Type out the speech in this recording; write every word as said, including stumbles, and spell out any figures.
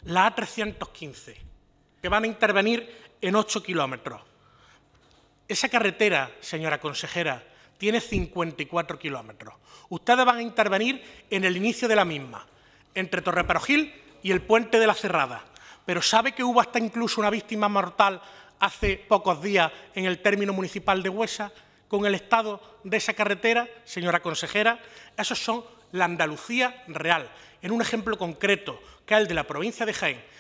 la A trescientos quince, que van a intervenir en ocho kilómetros. Esa carretera, señora consejera, tiene cincuenta y cuatro kilómetros. Ustedes van a intervenir en el inicio de la misma, entre Torreperogil y el Puente de la Cerrada. Pero ¿sabe que hubo hasta incluso una víctima mortal hace pocos días en el término municipal de Huesa con el estado de esa carretera, señora consejera? Esos son la Andalucía real, en un ejemplo concreto, que es el de la provincia de Jaén,